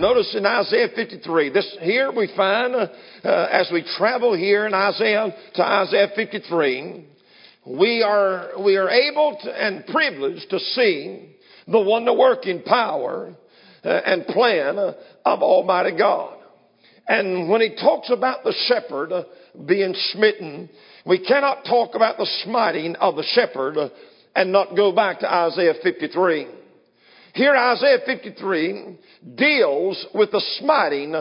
Notice in Isaiah 53, here we find, as we travel here in Isaiah to Isaiah 53, we are able to, and privileged to see the wonder-working power and plan of Almighty God. And when he talks about the shepherd being smitten, we cannot talk about the smiting of the shepherd and not go back to Isaiah 53. Here Isaiah 53 deals with the smiting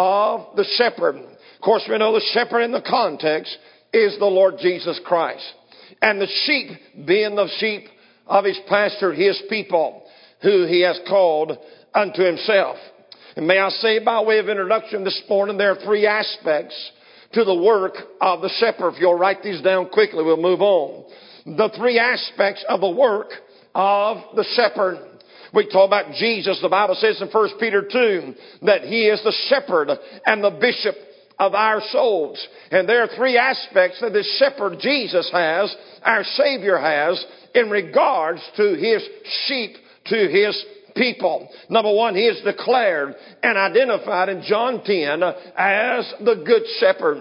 of the shepherd. Of course, we know the shepherd in the context is the Lord Jesus Christ. And the sheep being the sheep of his pasture, his people, who he has called unto himself. And may I say, by way of introduction this morning, there are three aspects to the work of the shepherd. If you'll write these down quickly, we'll move on. The three aspects of the work of the shepherd. We talk about Jesus. The Bible says in 1 Peter 2 that he is the shepherd and the bishop of our souls. And there are three aspects that this shepherd Jesus has, our Savior has, in regards to his sheep, to his people. Number one, he is declared and identified in John 10 as the good shepherd.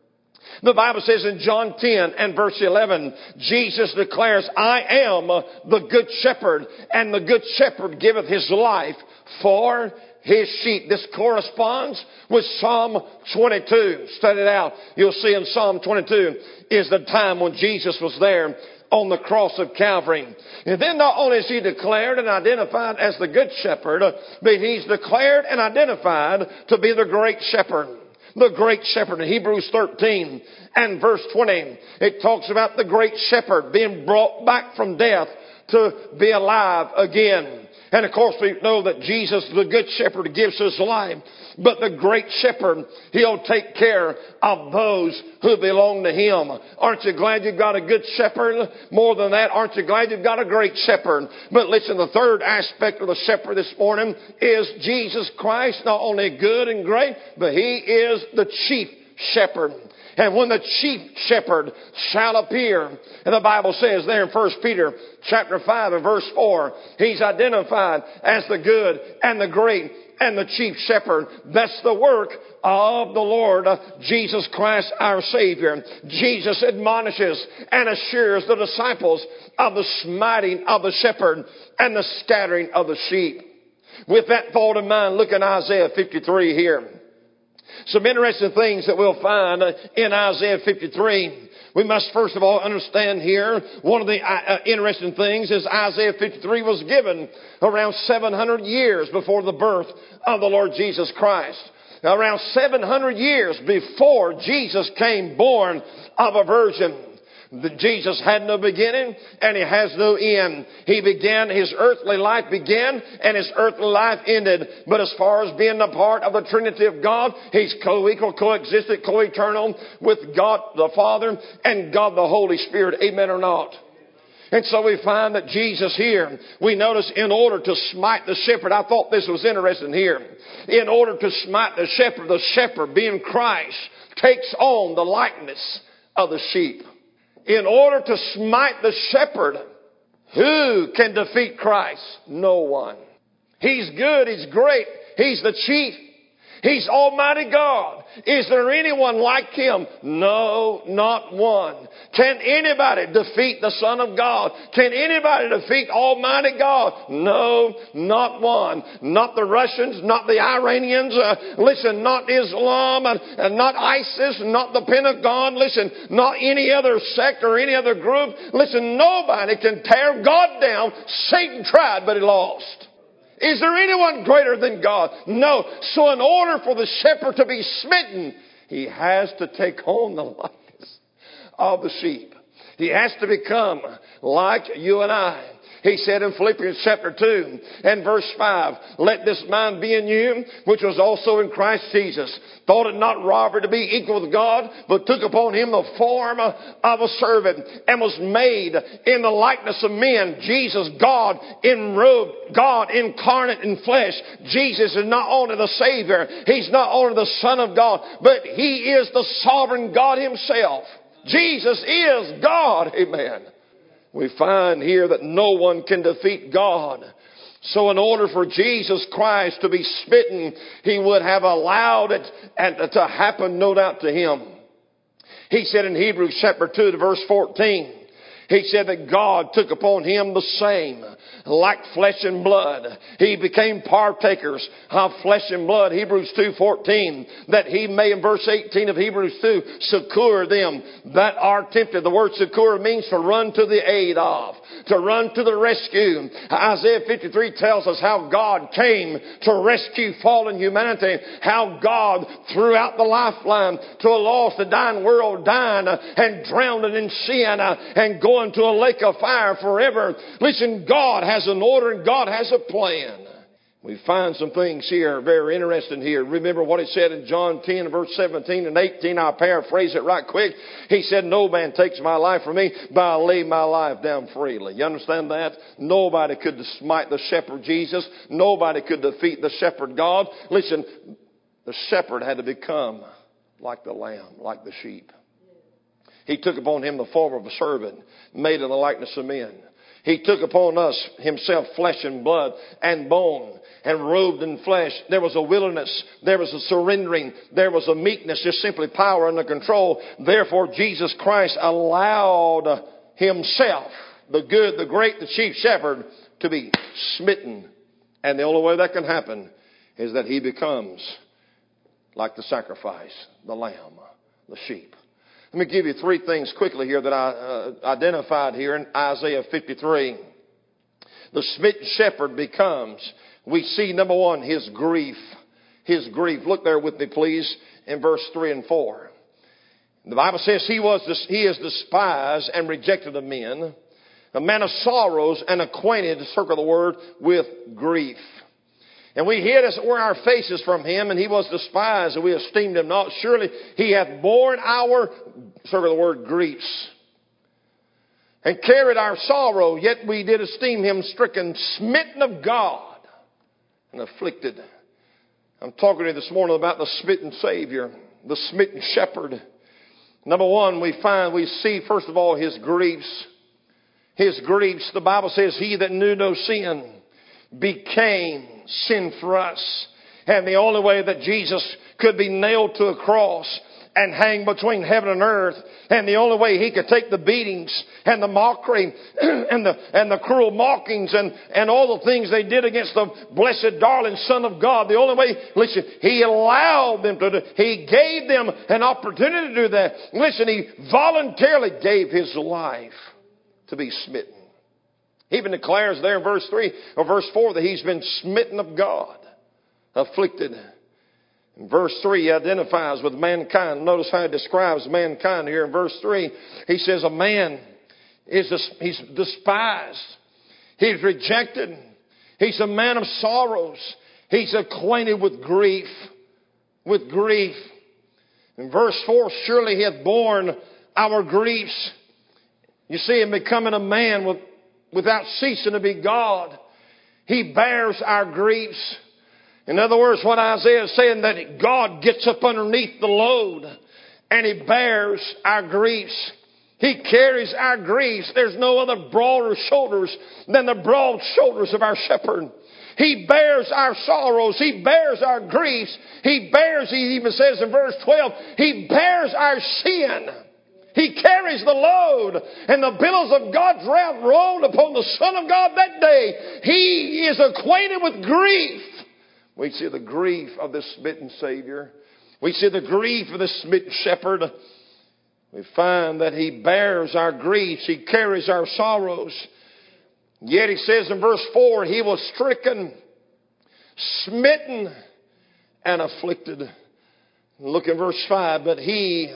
The Bible says in John 10 and verse 11, Jesus declares, I am the good shepherd, and the good shepherd giveth his life for his sheep. This corresponds with Psalm 22. Study it out. You'll see in Psalm 22 is the time when Jesus was there on the cross of Calvary. And then not only is he declared and identified as the good shepherd, but he's declared and identified to be the great shepherd. The great shepherd. In Hebrews 13 and verse 20, it talks about the great shepherd being brought back from death to be alive again. And of course we know that Jesus, the good shepherd, gives his life. But the great shepherd, he'll take care of those who belong to him. Aren't you glad you've got a good shepherd? More than that, aren't you glad you've got a great shepherd? But listen, the third aspect of the shepherd this morning is Jesus Christ, not only good and great, but he is the chief shepherd. And when the chief shepherd shall appear, and the Bible says there in 1 Peter chapter 5 and verse 4, he's identified as the good and the great and the chief shepherd. That's the work of the Lord Jesus Christ, our Savior. Jesus admonishes and assures the disciples of the smiting of the shepherd and the scattering of the sheep. With that thought in mind, look at Isaiah 53 here. Some interesting things that we'll find in Isaiah 53. We must first of all understand here, one of the interesting things is Isaiah 53 was given around 700 years before the birth of the Lord Jesus Christ. Around 700 years before Jesus came born of a virgin. Jesus had no beginning and he has no end. His earthly life began and his earthly life ended. But as far as being a part of the Trinity of God, he's co-equal, co-existent, co-eternal with God the Father and God the Holy Spirit. Amen or not? And so we find that Jesus here, we notice in order to smite the shepherd, I thought this was interesting here. In order to smite the shepherd being Christ, takes on the likeness of the sheep. In order to smite the shepherd, who can defeat Christ? No one. He's good. He's great. He's the chief. He's Almighty God. Is there anyone like him? No, not one. Can anybody defeat the Son of God? Can anybody defeat Almighty God? No, not one. Not the Russians, not the Iranians. Listen, not Islam, and not ISIS, not the Pentagon. Listen, not any other sect or any other group. Listen, nobody can tear God down. Satan tried, but he lost. Is there anyone greater than God? No. So in order for the shepherd to be smitten, he has to take on the likeness of the sheep. He has to become like you and I. He said in Philippians chapter 2 and verse 5, let this mind be in you, which was also in Christ Jesus. Thought it not robbery to be equal with God, but took upon him the form of a servant, and was made in the likeness of men. Jesus, God enrobed, God incarnate in flesh. Jesus is not only the Savior, he's not only the Son of God, but he is the sovereign God himself. Jesus is God. Amen. We find here that no one can defeat God. So in order for Jesus Christ to be smitten, He would have allowed it and to happen, no doubt, to Him. He said in Hebrews chapter 2 verse 14, He said that God took upon Him the same, like flesh and blood. He became partakers of flesh and blood. Hebrews 2:14, that He may, in verse 18 of Hebrews 2, succor them that are tempted. The word succor means to run to the aid of, to run to the rescue. Isaiah 53 tells us how God came to rescue fallen humanity, how God threw out the lifeline to a lost and dying world, dying and drowning in sin and going to a lake of fire forever. Listen, God has an order and God has a plan. We find some things here very interesting here. Remember what He said in John 10 verse 17 and 18. I'll paraphrase it right quick. He said, no man takes my life from me, but I lay my life down freely. You understand that? Nobody could smite the shepherd Jesus. Nobody could defeat the shepherd God. Listen, the shepherd had to become like the lamb, like the sheep. He took upon Him the form of a servant, made in the likeness of men. He took upon us Himself flesh and blood and bone, and robed in flesh. There was a willingness. There was a surrendering. There was a meekness, just simply power under control. Therefore, Jesus Christ allowed Himself, the good, the great, the chief shepherd, to be smitten. And the only way that can happen is that He becomes like the sacrifice, the lamb, the sheep. Let me give you three things quickly here that I identified here in Isaiah 53. The smitten shepherd becomes, we see, number one, His grief. His grief. Look there with me, please, in verse 3 and 4. The Bible says He is despised and rejected of men, a man of sorrows and acquainted, to circle the word, with grief. And we hid as it were our faces from Him, and He was despised, and we esteemed Him not. Surely He hath borne our, circle the word, griefs, and carried our sorrow, yet we did esteem Him stricken, smitten of God, and afflicted. I'm talking to you this morning about the smitten Savior, the smitten shepherd. Number one, we see, first of all, His griefs. His griefs, the Bible says, He that knew no sin became sin for us. And the only way that Jesus could be nailed to a cross and hang between heaven and earth, and the only way He could take the beatings and the mockery and the cruel mockings and all the things they did against the blessed darling Son of God, the only way, listen, He allowed them to do, He gave them an opportunity to do that. Listen, He voluntarily gave His life to be smitten. He even declares there in verse 3 or verse 4 that He's been smitten of God, afflicted. In verse 3, He identifies with mankind. Notice how He describes mankind here in verse 3. He says a man he's despised. He's rejected. He's a man of sorrows. He's acquainted with grief. With grief. In verse 4, surely He hath borne our griefs. You see Him becoming a man without ceasing to be God. He bears our griefs. In other words, what Isaiah is saying, that God gets up underneath the load and He bears our griefs. He carries our griefs. There's no other broader shoulders than the broad shoulders of our shepherd. He bears our sorrows. He bears our griefs. He even says in verse 12, He bears our sin. He carries the load, and the billows of God's wrath rolled upon the Son of God that day. He is acquainted with grief. We see the grief of this smitten Savior. We see the grief of the smitten shepherd. We find that He bears our griefs. He carries our sorrows. Yet He says in verse 4, He was stricken, smitten, and afflicted. Look in verse 5, but He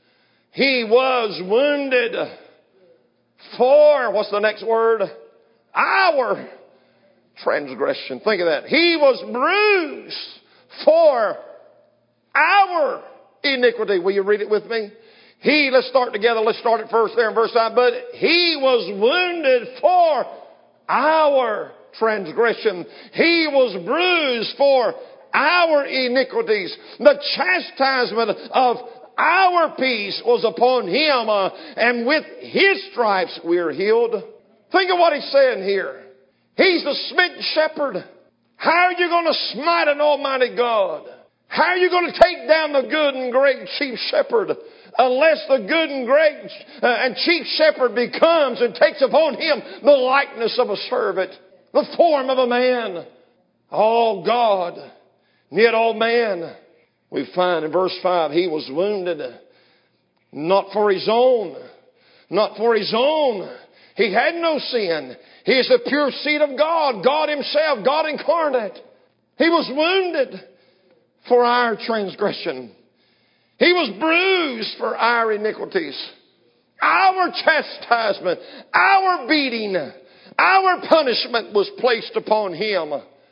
was wounded for, what's the next word? Our transgression. Think of that. He was bruised for our iniquity. Will you read it with me? Let's start together. Let's start it first there in verse 5. But He was wounded for our transgression. He was bruised for our iniquities. The chastisement of our peace was upon Him, and with His stripes we are healed. Think of what He's saying here. He's the smitten shepherd. How are you going to smite an almighty God? How are you going to take down the good and great chief shepherd unless the good and great and chief shepherd becomes and takes upon him the likeness of a servant, the form of a man? All God, and yet all man. We find in verse 5, He was wounded not for His own. Not for His own. He had no sin. He is the pure seed of God, God Himself, God incarnate. He was wounded for our transgression. He was bruised for our iniquities. Our chastisement, our beating, our punishment was placed upon Him.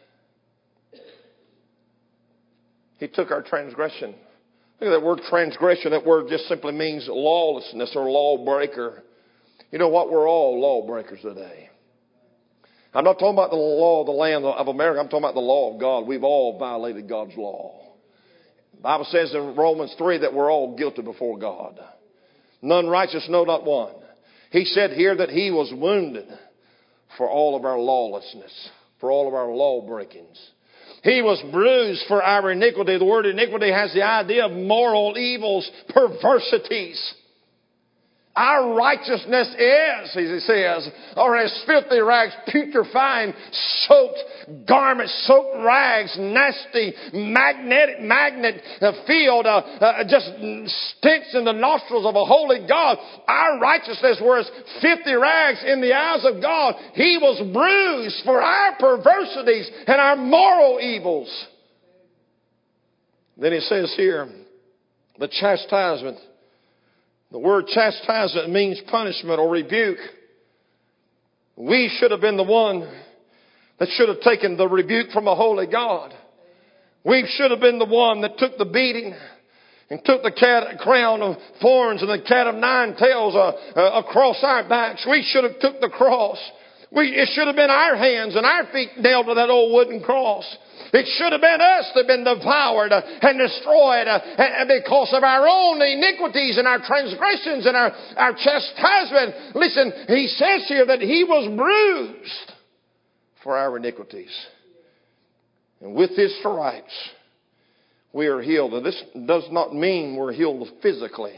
He took our transgression. Look at that word transgression. That word just simply means lawlessness or lawbreaker. You know what? We're all lawbreakers today. I'm not talking about the law of the land of America. I'm talking about the law of God. We've all violated God's law. The Bible says in Romans 3 that we're all guilty before God. None righteous, no, not one. He said here that He was wounded for all of our lawlessness, for all of our law breakings. He was bruised for our iniquity. The word iniquity has the idea of moral evils, perversities. Our righteousness is, as he says, or as filthy rags, putrefying, soaked garments, soaked rags, nasty, magnet field, just stinks in the nostrils of a holy God. Our righteousness was filthy rags in the eyes of God. He was bruised for our perversities and our moral evils. Then he says here, the chastisement. The word chastisement means punishment or rebuke. We should have been the one that should have taken the rebuke from a holy God. We should have been the one that took the beating and took the crown of thorns and the cat of nine tails across our backs. We should have took the cross. It should have been our hands and our feet nailed to that old wooden cross. It should have been us that have been devoured and destroyed because of our own iniquities and our transgressions and our chastisement. Listen, he says here that He was bruised for our iniquities. And with His stripes, we are healed. And this does not mean we're healed physically.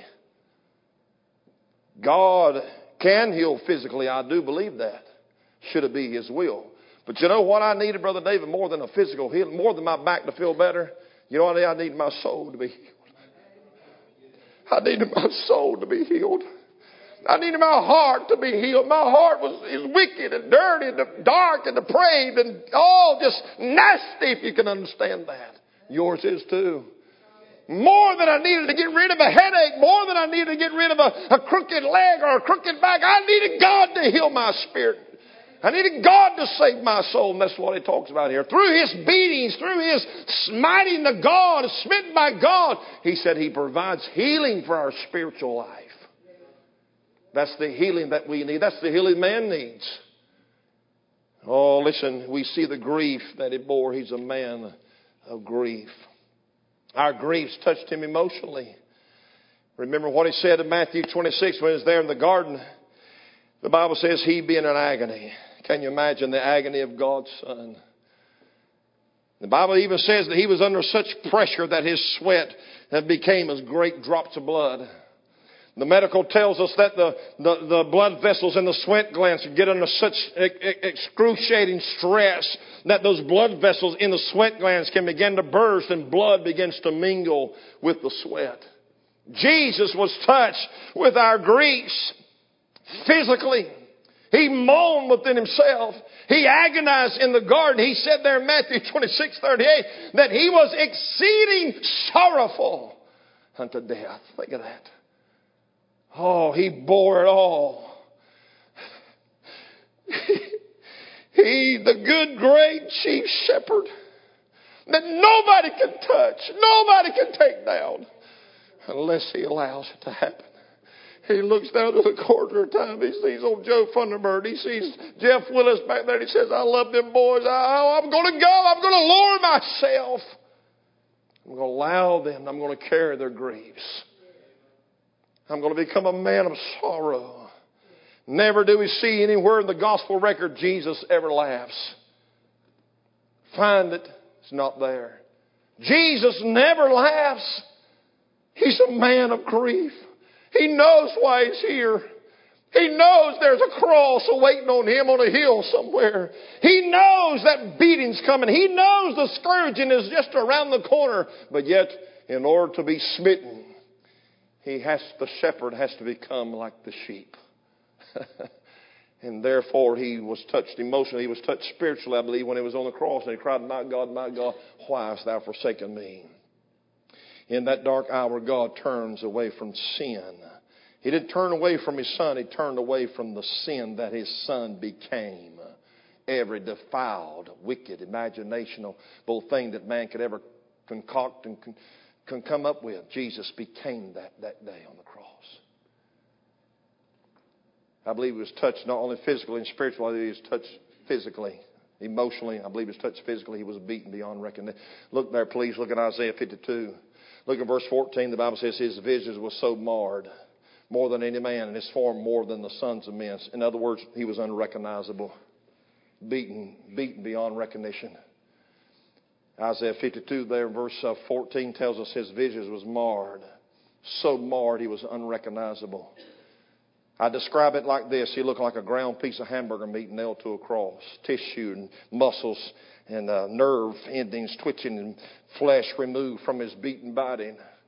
God can heal physically. I do believe that. Should it be His will. But you know what I needed, Brother David, more than a physical healing, more than my back to feel better? You know what I needed? My soul to be healed. I needed my soul to be healed. I needed my heart to be healed. My heart was wicked and dirty and dark and depraved and all just nasty, if you can understand that. Yours is too. More than I needed to get rid of a headache, more than I needed to get rid of a crooked leg or a crooked back, I needed God to heal my spirit. I needed God to save my soul, and that's what he talks about here. Through His beatings, through His smiting the God, smitten by God, He said He provides healing for our spiritual life. That's the healing that we need. That's the healing man needs. Oh, listen, we see the grief that He bore. He's a man of grief. Our griefs touched Him emotionally. Remember what He said in Matthew 26 when He was there in the garden. The Bible says He being in agony. Can you imagine the agony of God's Son? The Bible even says that He was under such pressure that His sweat became as great drops of blood. The medical tells us that the blood vessels in the sweat glands get under such excruciating stress that those blood vessels in the sweat glands can begin to burst and blood begins to mingle with the sweat. Jesus was touched with our griefs physically. He moaned within Himself. He agonized in the garden. He said there in Matthew 26:38 that He was exceeding sorrowful unto death. Think of that. Oh, He bore it all. He, the good, great chief shepherd that nobody can touch, nobody can take down unless He allows it to happen. He looks down to the corner of time. He sees old Joe Funderburg. He sees Jeff Willis back there. He says, I love them boys. I'm going to go. I'm going to lower myself. I'm going to allow them. I'm going to carry their griefs. I'm going to become a man of sorrow. Never do we see anywhere in the gospel record Jesus ever laughs. Find it, it's not there. Jesus never laughs. He's a man of grief. He knows why he's here. He knows there's a cross awaiting on him on a hill somewhere. He knows that beating's coming. He knows the scourging is just around the corner. But yet, in order to be smitten, the shepherd has to become like the sheep. And therefore he was touched emotionally. He was touched spiritually, I believe, when he was on the cross. And he cried, my God, why hast thou forsaken me? In that dark hour, God turns away from sin. He didn't turn away from his son. He turned away from the sin that his son became. Every defiled, wicked, imaginational thing that man could ever concoct and can come up with. Jesus became that day on the cross. I believe he was touched not only physically and spiritually, he was touched physically, emotionally. I believe he was touched physically. He was beaten beyond recognition. Look there, please. Look at Isaiah 52. Look at verse 14. The Bible says his vision was so marred, more than any man, and his form more than the sons of men. In other words, he was unrecognizable, beaten beyond recognition. Isaiah 52 there, verse 14 tells us his vision was marred. So marred he was unrecognizable. I describe it like this. He looked like a ground piece of hamburger meat nailed to a cross. Tissue and muscles and nerve endings twitching and flesh removed from his beaten body.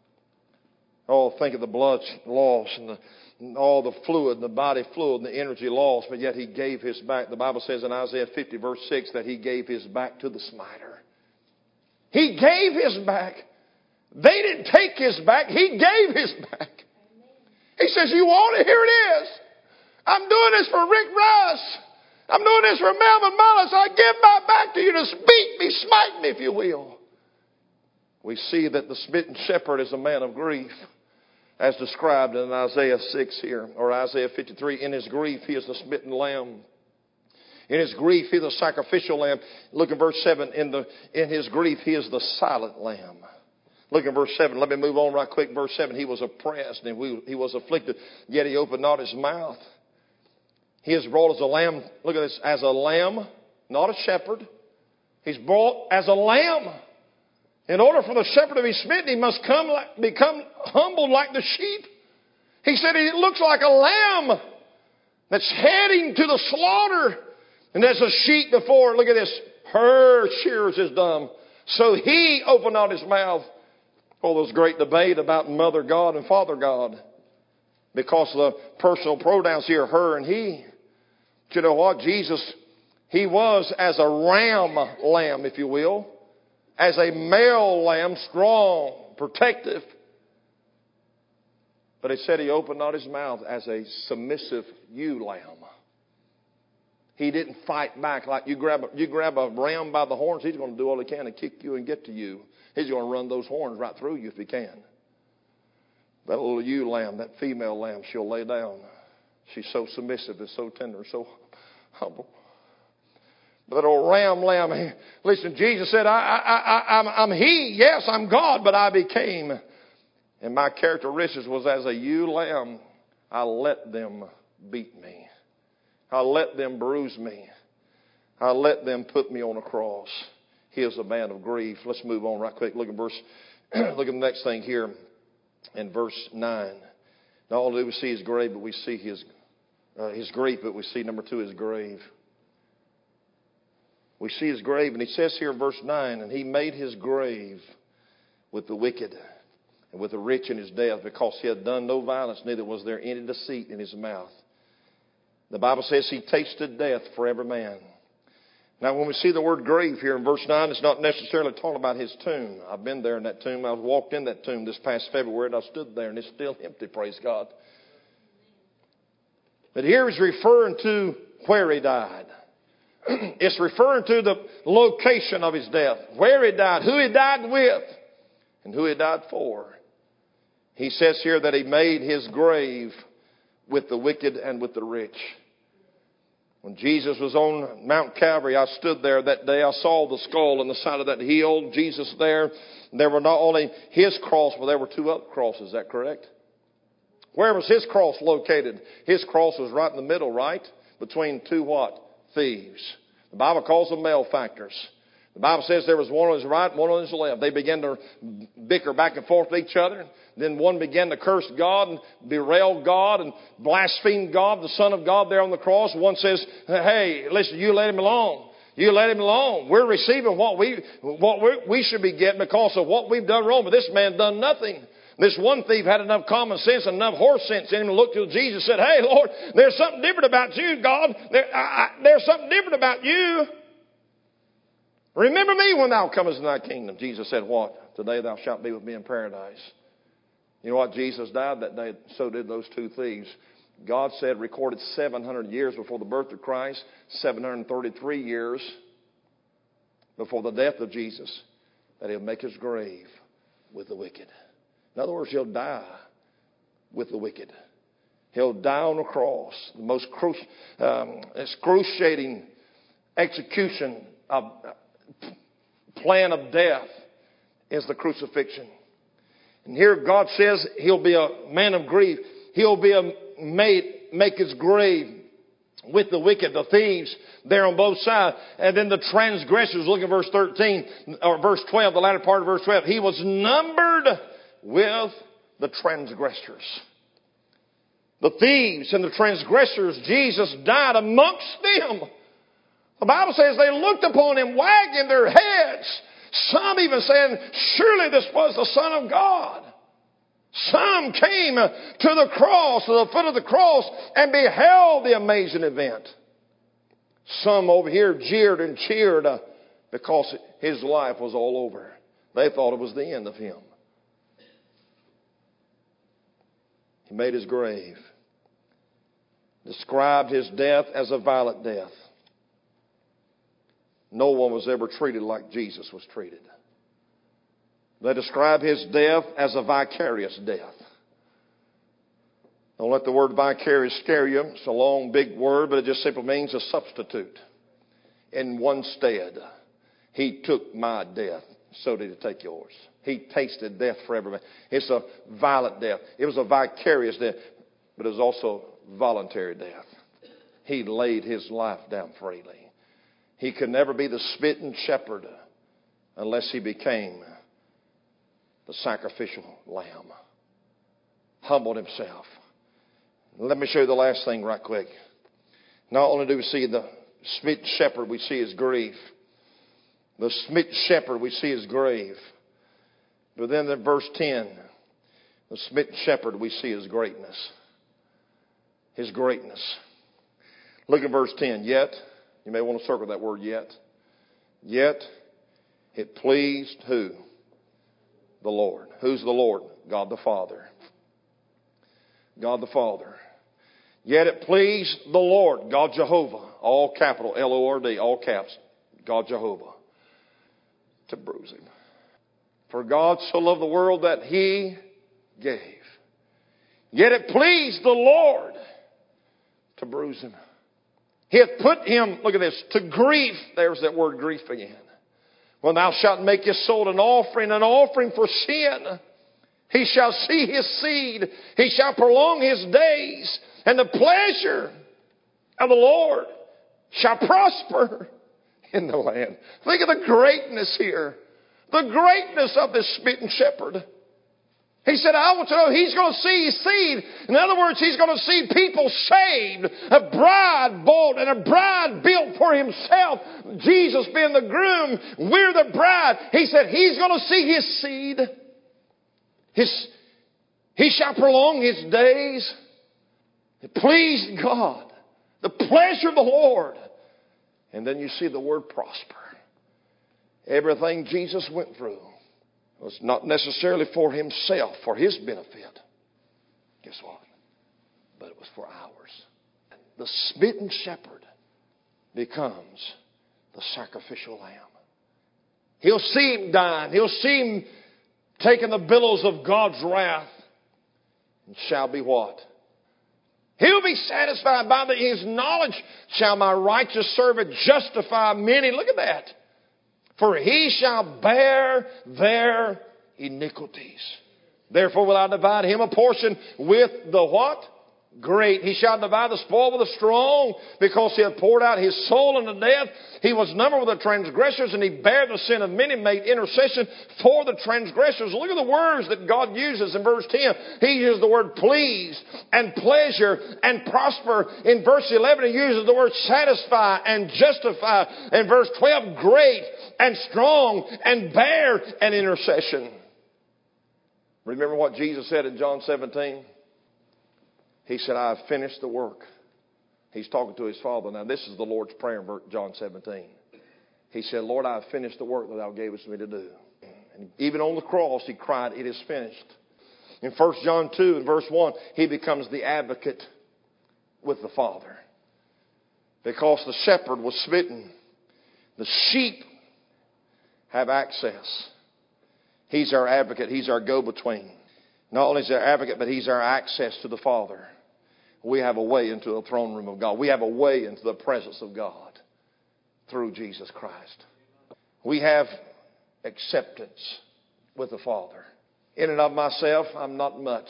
Oh, think of the blood loss and all the fluid, the body fluid and the energy loss. But yet he gave his back. The Bible says in Isaiah 50 verse 6 that he gave his back to the smiter. He gave his back. They didn't take his back. He gave his back. He says, you want it? Here it is. I'm doing this for Rick Rice. I'm doing this for Melvin Mullis. I give my back to you to beat me, smite me, if you will. We see that the smitten shepherd is a man of grief, as described in Isaiah 6 here, or Isaiah 53. In his grief, he is the smitten lamb. In his grief, he is the sacrificial lamb. Look at verse 7. In his grief, he is the silent lamb. Look at verse 7. Let me move on right quick. Verse 7. He was oppressed and he was afflicted, yet he opened not his mouth. He is brought as a lamb. Look at this. As a lamb, not a shepherd. He's brought as a lamb. In order for the shepherd to be smitten, he must become humbled like the sheep. He said he looks like a lamb that's heading to the slaughter. And there's a sheep before. Look at this. Her shears is dumb. So he opened not his mouth. Oh, there's great debate about Mother God and Father God. Because of the personal pronouns here, her and he. But you know what? Jesus, he was as a lamb, if you will. As a male lamb, strong, protective. But he said he opened not his mouth as a submissive ewe lamb. He didn't fight back like you grab a ram by the horns, he's going to do all he can to kick you and get to you. He's going to run those horns right through you if he can. That little ewe lamb, that female lamb, she'll lay down. She's so submissive and so tender, so humble. But that old lamb, listen, Jesus said, I'm he. Yes, I'm God, but I became. And my characteristics was as a ewe lamb, I let them beat me. I let them bruise me. I let them put me on a cross. He is a man of grief. Let's move on right quick. Look at the next thing here in verse 9. Not only do we see his grave, but we see his grief, but we see number 2, his grave. We see his grave, and he says here in verse 9, and he made his grave with the wicked and with the rich in his death, because he had done no violence, neither was there any deceit in his mouth. The Bible says he tasted death for every man. Now, when we see the word grave here in verse 9, it's not necessarily talking about his tomb. I've been there in that tomb. I walked in that tomb this past February, and I stood there, and it's still empty, praise God. But here he's referring to where he died. It's referring to the location of his death, where he died, who he died with, and who he died for. He says here that he made his grave with the wicked and with the rich. When Jesus was on Mount Calvary, I stood there that day. I saw the skull on the side of that hill. Jesus there. There were not only his cross, but there were 2 other crosses. Is that correct? Where was his cross located? His cross was right in the middle, right? Between two what? Thieves. The Bible calls them malefactors. The Bible says there was one on his right, one on his left. They began to bicker back and forth with each other. Then one began to curse God and berail God and blaspheme God, the Son of God there on the cross. One says, hey, listen, you let him alone. You let him alone. We're receiving what we should be getting because of what we've done wrong. But this man done nothing. This one thief had enough common sense and enough horse sense in him to look to Jesus and said, hey, Lord, there's something different about you, God. There's something different about you. Remember me when thou comest in thy kingdom. Jesus said, what? Today thou shalt be with me in paradise. You know what? Jesus died that day. So did those two thieves. God said, recorded 700 years before the birth of Christ, 733 years before the death of Jesus, that he'll make his grave with the wicked. In other words, he'll die with the wicked. He'll die on a cross. The most excruciating execution of plan of death is the crucifixion. And here God says he'll be a man of grief. He'll be make his grave with the wicked, the thieves there on both sides. And then the transgressors, look at verse 13 or verse 12, the latter part of verse 12. He was numbered with the transgressors. The thieves and the transgressors, Jesus died amongst them. The Bible says they looked upon him wagging their heads. Some even saying, surely this was the Son of God. Some came to the cross, to the foot of the cross, and beheld the amazing event. Some over here jeered and cheered because his life was all over. They thought it was the end of him. He made his grave. Described his death as a violent death. No one was ever treated like Jesus was treated. They describe his death as a vicarious death. Don't let the word vicarious scare you. It's a long, big word, but it just simply means a substitute. In one stead, he took my death, so did he take yours. He tasted death for everybody. It's a violent death. It was a vicarious death, but it was also voluntary death. He laid his life down freely. He could never be the smitten shepherd unless he became the sacrificial lamb. Humbled himself. Let me show you the last thing right quick. Not only do we see the smitten shepherd, we see his grief. The smitten shepherd, we see his grave. But then in verse 10, the smitten shepherd, we see his greatness. His greatness. Look at verse 10. Yet, you may want to circle that word yet. Yet, it pleased who? The Lord. Who's the Lord? God the Father. God the Father. Yet it pleased the Lord, God Jehovah, all capital, L-O-R-D, all caps, God Jehovah, to bruise him. For God so loved the world that he gave. Yet it pleased the Lord to bruise him. He hath put him, look at this, to grief. There's that word grief again. When thou shalt make his soul an offering for sin, he shall see his seed. He shall prolong his days. And the pleasure of the Lord shall prosper in the land. Think of the greatness here. The greatness of this smitten shepherd. He said, I want to know he's going to see his seed. In other words, he's going to see people saved. A bride bought and a bride built for himself. Jesus being the groom, we're the bride. He said he's going to see his seed. He shall prolong his days. It pleased God. The pleasure of the Lord. And then you see the word prosper. Everything Jesus went through was not necessarily for himself, for his benefit. Guess what? But it was for ours. The smitten shepherd becomes the sacrificial lamb. He'll see him dying. He'll see him taking the billows of God's wrath. And shall be what? He'll be satisfied by his knowledge. Shall my righteous servant justify many? Look at that. For he shall bear their iniquities. Therefore will I divide him a portion with the what? Great. He shall divide the spoil with the strong, because he hath poured out his soul unto death. He was numbered with the transgressors, and he bare the sin of many, made intercession for the transgressors. Look at the words that God uses in verse 10. He uses the word please and pleasure and prosper. In verse 11, he uses the word satisfy and justify. In verse 12, great and strong and bear an intercession. Remember what Jesus said in John 17? He said, I have finished the work. He's talking to his Father. Now, this is the Lord's Prayer in John 17. He said, Lord, I have finished the work that thou gavest me to do. And even on the cross, he cried, it is finished. In 1 John 2 and verse 1, he becomes the advocate with the Father. Because the shepherd was smitten. The sheep have access. He's our advocate. He's our go-between. Not only is he our advocate, but he's our access to the Father. We have a way into the throne room of God. We have a way into the presence of God through Jesus Christ. We have acceptance with the Father. In and of myself, I'm not much.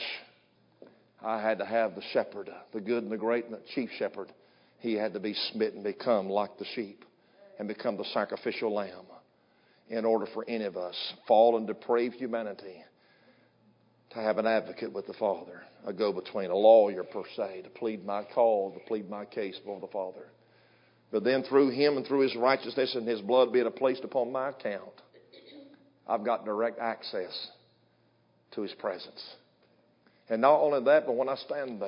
I had to have the shepherd, the good and the great and the chief shepherd. He had to be smitten, become like the sheep, and become the sacrificial lamb in order for any of us, fallen, depraved humanity, to have an advocate with the Father, a go-between, a lawyer per se, to plead my cause, to plead my case before the Father. But then through him and through his righteousness and his blood being placed upon my account, I've got direct access to his presence. And not only that, but when I stand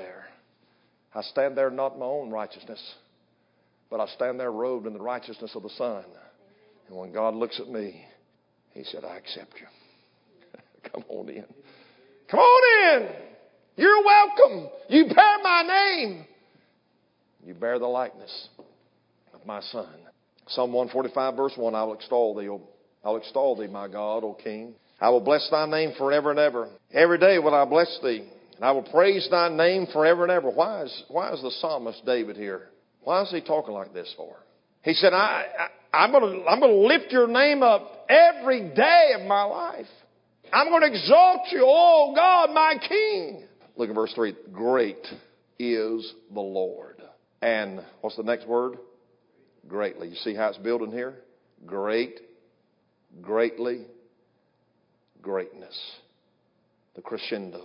there not in my own righteousness, but I stand there robed in the righteousness of the Son. And when God looks at me, he said, I accept you. Come on in. Come on in. You're welcome. You bear my name. You bear the likeness of my Son. Psalm 145 verse 1, I will extol thee, my God, O King. I will bless thy name forever and ever. Every day will I bless thee, and I will praise thy name forever and ever. Why is the psalmist David here? Why is he talking like this for? He said, I'm going to lift your name up every day of my life. I'm going to exalt you, oh God, my King. Look at verse 3. Great is the Lord. And what's the next word? Greatly. You see how it's building here? Great, greatly, greatness. The crescendo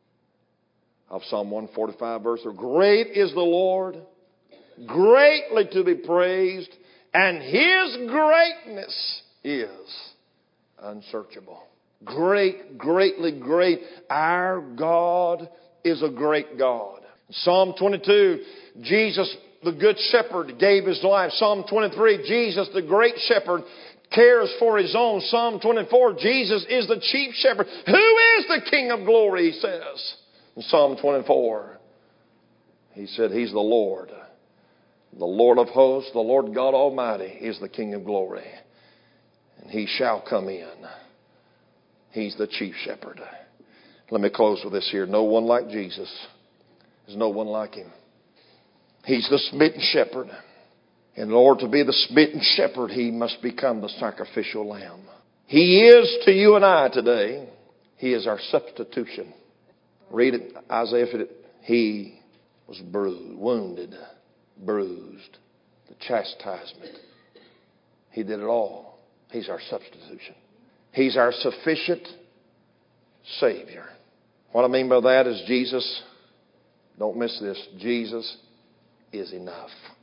of Psalm 145 verse 3. Great is the Lord, greatly to be praised, and his greatness is unsearchable. Great, greatly great. Our God is a great God. Psalm 22, Jesus, the good shepherd, gave his life. Psalm 23, Jesus, the great shepherd, cares for his own. Psalm 24, Jesus is the chief shepherd. Who is the King of glory, he says. In Psalm 24, he said he's the Lord of hosts, the Lord God Almighty is the King of glory. And he shall come in. He's the chief shepherd. Let me close with this here. No one like Jesus. There's no one like him. He's the smitten shepherd. And in order to be the smitten shepherd, he must become the sacrificial lamb. He is to you and I today. He is our substitution. Read it, Isaiah 50. He was bruised, wounded, bruised. The chastisement. He did it all. He's our substitution. He's our sufficient Savior. What I mean by that is Jesus, don't miss this, Jesus is enough.